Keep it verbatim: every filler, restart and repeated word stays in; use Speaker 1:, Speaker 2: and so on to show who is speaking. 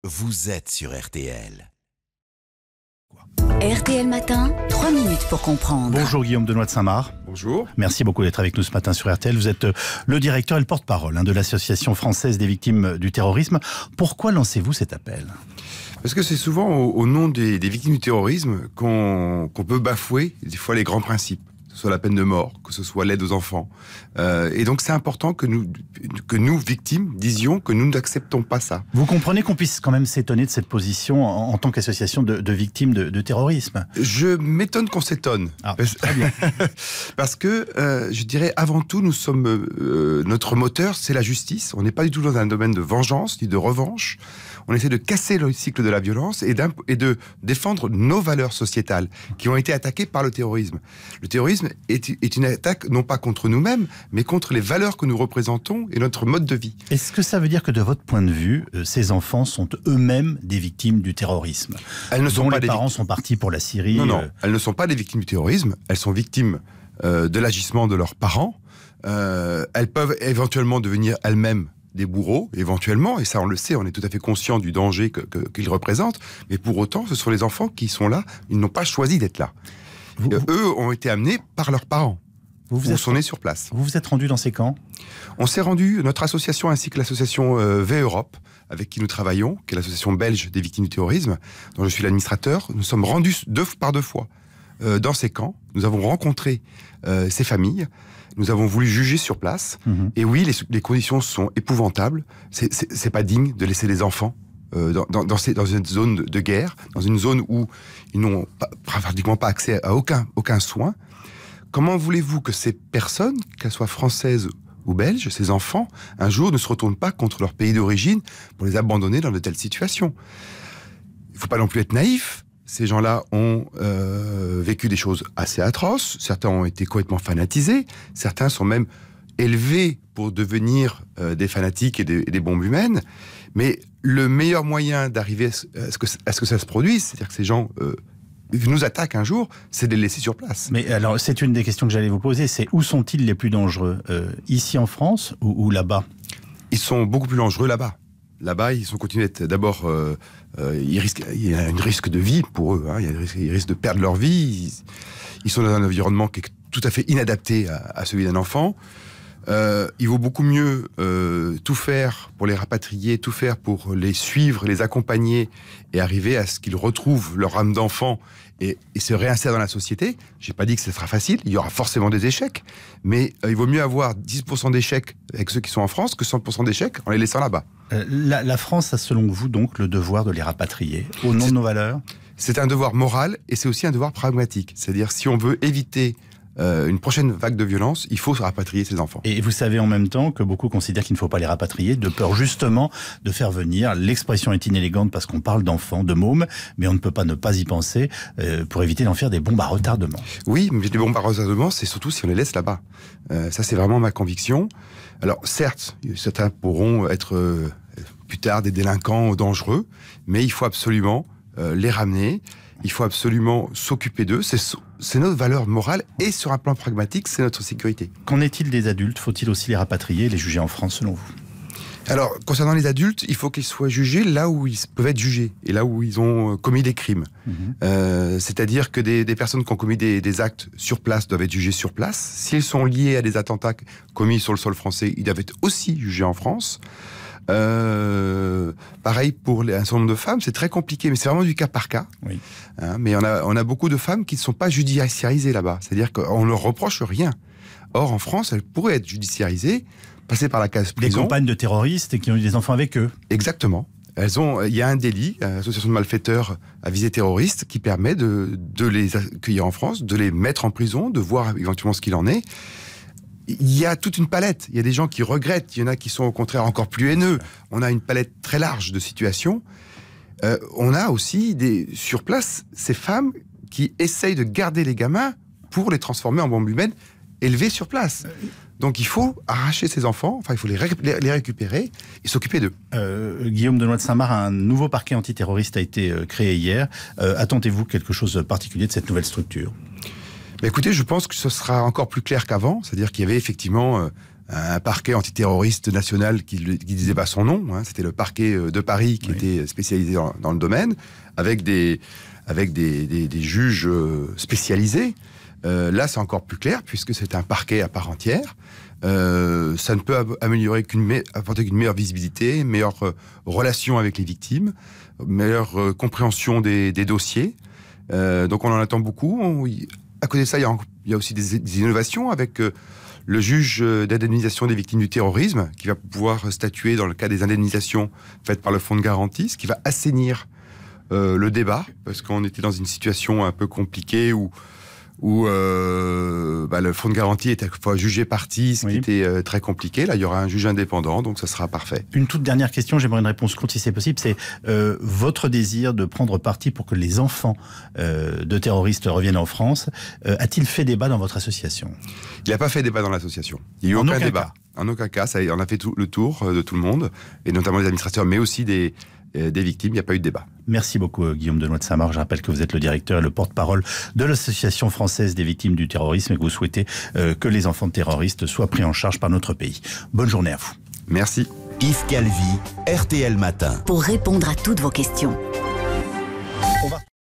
Speaker 1: vous êtes sur R T L.
Speaker 2: R T L Matin, trois minutes pour comprendre.
Speaker 3: Bonjour Guillaume Denoy de Saint-Marc.
Speaker 4: Bonjour.
Speaker 3: Merci beaucoup d'être avec nous ce matin sur R T L. Vous êtes le directeur et le porte-parole hein, de l'Association française des victimes du terrorisme. Pourquoi lancez-vous cet appel ?
Speaker 4: Parce que c'est souvent au, au nom des, des victimes du terrorisme qu'on qu'on peut bafouer des fois les grands principes. Que ce soit la peine de mort, que ce soit l'aide aux enfants. Euh, et donc c'est important que nous, que nous, victimes, disions que nous n'acceptons pas ça.
Speaker 3: Vous comprenez qu'on puisse quand même s'étonner de cette position en, en tant qu'association de, de victimes de, de terrorisme ?
Speaker 4: Je m'étonne qu'on s'étonne.
Speaker 3: Ah,
Speaker 4: parce,
Speaker 3: très bien.
Speaker 4: parce que, euh, je dirais, avant tout, nous sommes euh, notre moteur, c'est la justice. On n'est pas du tout dans un domaine de vengeance ni de revanche. On essaie de casser le cycle de la violence et, et de défendre nos valeurs sociétales qui ont été attaquées par le terrorisme. Le terrorisme est, est une attaque non pas contre nous-mêmes, mais contre les valeurs que nous représentons et notre mode de vie.
Speaker 3: Est-ce que ça veut dire que de votre point de vue, euh, ces enfants sont eux-mêmes des victimes du terrorisme ?
Speaker 4: Elles ne sont
Speaker 3: dont
Speaker 4: pas
Speaker 3: les
Speaker 4: des
Speaker 3: parents
Speaker 4: victimes.
Speaker 3: sont partis pour la Syrie.
Speaker 4: Non, non,
Speaker 3: euh,
Speaker 4: elles ne sont pas des victimes du terrorisme, elles sont victimes euh, de l'agissement de leurs parents. Euh, elles peuvent éventuellement devenir elles-mêmes des bourreaux, éventuellement, et ça on le sait, on est tout à fait conscient du danger que, que, qu'ils représentent, mais pour autant, ce sont les enfants qui sont là, ils n'ont pas choisi d'être là.
Speaker 3: vous,
Speaker 4: Euh,
Speaker 3: vous,
Speaker 4: eux ont été amenés par leurs parents,
Speaker 3: vous, vous
Speaker 4: on
Speaker 3: êtes,
Speaker 4: sont nés sur place.
Speaker 3: vous vous êtes rendu dans ces camps ?
Speaker 4: On s'est rendu, notre association ainsi que l'association euh, V Europe, avec qui nous travaillons, qui est l'association belge des victimes du terrorisme, dont je suis l'administrateur, nous sommes rendus deux, par deux fois euh, dans ces camps, nous avons rencontré euh, ces familles, nous avons voulu juger sur place. Mmh. Et oui, les, les conditions sont épouvantables. C'est, c'est, c'est pas digne de laisser des enfants euh, dans, dans, dans, ces, dans une zone de, de guerre, dans une zone où ils n'ont pas, pratiquement pas accès à aucun, aucun soin. Comment voulez-vous que ces personnes, qu'elles soient françaises ou belges, ces enfants, un jour ne se retournent pas contre leur pays d'origine pour les abandonner dans de telles situations ? Il ne faut pas non plus être naïf. Ces gens-là ont euh, vécu des choses assez atroces, certains ont été complètement fanatisés, certains sont même élevés pour devenir euh, des fanatiques et des, et des bombes humaines, mais le meilleur moyen d'arriver à ce que, à ce que ça se produise, c'est-à-dire que ces gens euh, nous attaquent un jour, c'est de les laisser sur place.
Speaker 3: Mais alors, c'est une des questions que j'allais vous poser, c'est où sont-ils les plus dangereux ? euh, Ici en France ou, ou là-bas ?
Speaker 4: Ils sont beaucoup plus dangereux là-bas. Là-bas, ils sont continués d'être d'abord... Euh, euh, ils risquent, il y a un risque de vie pour eux. Hein, il y a un risque, ils risquent de perdre leur vie. Ils, ils sont dans un environnement qui est tout à fait inadapté à, à celui d'un enfant. Euh, il vaut beaucoup mieux euh, tout faire pour les rapatrier, tout faire pour les suivre, les accompagner et arriver à ce qu'ils retrouvent leur âme d'enfant et, et se réinsèrent dans la société. J'ai pas dit que ce sera facile, il y aura forcément des échecs, mais euh, il vaut mieux avoir dix pour cent d'échecs avec ceux qui sont en France que cent pour cent d'échecs en les laissant là-bas.
Speaker 3: Euh, la, la France a selon vous donc le devoir de les rapatrier au nom
Speaker 4: c'est,
Speaker 3: de nos valeurs ?
Speaker 4: C'est un devoir moral et c'est aussi un devoir pragmatique. C'est-à-dire si on veut éviter Euh, une prochaine vague de violence, il faut se rapatrier ces enfants.
Speaker 3: Et vous savez en même temps que beaucoup considèrent qu'il ne faut pas les rapatrier, de peur justement de faire venir, l'expression est inélégante parce qu'on parle d'enfants, de mômes, mais on ne peut pas ne pas y penser euh, pour éviter d'en faire des bombes à retardement.
Speaker 4: Oui, mais les bombes à retardement, c'est surtout si on les laisse là-bas. Euh, ça, c'est vraiment ma conviction. Alors, certes, certains pourront être euh, plus tard des délinquants dangereux, mais il faut absolument euh, les ramener. Il faut absolument s'occuper d'eux. C'est, c'est notre valeur morale et sur un plan pragmatique, c'est notre sécurité.
Speaker 3: Qu'en est-il des adultes ? Faut-il aussi les rapatrier et les juger en France selon vous ?
Speaker 4: Alors, concernant les adultes, il faut qu'ils soient jugés là où ils peuvent être jugés et là où ils ont commis des crimes. Mmh. Euh, c'est-à-dire que des, des personnes qui ont commis des, des actes sur place doivent être jugées sur place. S'ils sont liés à des attentats commis sur le sol français, ils doivent être aussi jugés en France. Euh, pareil pour les, un certain nombre de femmes, c'est très compliqué, mais c'est vraiment du cas par cas.
Speaker 3: Oui.
Speaker 4: Hein, mais on a, on a beaucoup de femmes qui ne sont pas judiciarisées là-bas, c'est-à-dire qu'on ne leur reproche rien. Or, en France, elles pourraient être judiciarisées, passer par la case prison.
Speaker 3: Des compagnes de terroristes qui ont eu des enfants avec eux.
Speaker 4: Exactement. Elles ont, il y a un délit, association de malfaiteurs à visée terroriste, qui permet de, de les accueillir en France, de les mettre en prison, de voir éventuellement ce qu'il en est. Il y a toute une palette. Il y a des gens qui regrettent. Il y en a qui sont au contraire encore plus haineux. On a une palette très large de situations. Euh, on a aussi des, sur place ces femmes qui essayent de garder les gamins pour les transformer en bombes humaines élevées sur place. Donc il faut arracher ces enfants, enfin il faut les, ré- les récupérer et s'occuper d'eux.
Speaker 3: Euh, Guillaume Denoy de Saint-Marc, un nouveau parquet antiterroriste a été euh, créé hier. Euh, attendez-vous quelque chose de particulier de cette nouvelle structure ?
Speaker 4: Mais écoutez, je pense que ce sera encore plus clair qu'avant, c'est-à-dire qu'il y avait effectivement euh, un parquet antiterroriste national qui ne disait pas son nom. Hein, c'était le parquet de Paris qui oui. était spécialisé dans, dans le domaine, avec des, avec des, des, des juges spécialisés. Euh, là, c'est encore plus clair, puisque c'est un parquet à part entière. Euh, ça ne peut améliorer qu'une me- apporter qu'une meilleure visibilité, une meilleure euh, relation avec les victimes, meilleure euh, compréhension des, des dossiers. Euh, donc on en attend beaucoup. On, y, à côté de ça, il y a, il y a aussi des, des innovations avec euh, le juge d'indemnisation des victimes du terrorisme qui va pouvoir statuer dans le cas des indemnisations faites par le fonds de garantie, ce qui va assainir euh, le débat, parce qu'on était dans une situation un peu compliquée où où euh, bah, le fonds de garantie était à la fois jugé partie, ce oui. qui était euh, très compliqué. Là, il y aura un juge indépendant, donc ça sera parfait.
Speaker 3: Une toute dernière question, j'aimerais une réponse courte si c'est possible. C'est euh, votre désir de prendre parti pour que les enfants euh, de terroristes reviennent en France. Euh, a-t-il fait débat dans votre association ?
Speaker 4: Il n'a pas fait débat dans l'association. Il n'y a eu
Speaker 3: en
Speaker 4: aucun,
Speaker 3: aucun
Speaker 4: débat. Cas. En aucun cas. Ça, on a fait tout, le tour de tout le monde, et notamment les administrateurs, mais aussi des... des victimes, il n'y a pas eu de débat.
Speaker 3: Merci beaucoup Guillaume Denoy de Saint-Marc. Je rappelle que vous êtes le directeur et le porte-parole de l'Association française des victimes du terrorisme et que vous souhaitez euh, que les enfants de terroristes soient pris en charge par notre pays. Bonne journée à vous.
Speaker 4: Merci.
Speaker 1: Yves Calvi, R T L Matin.
Speaker 2: Pour répondre à toutes vos questions.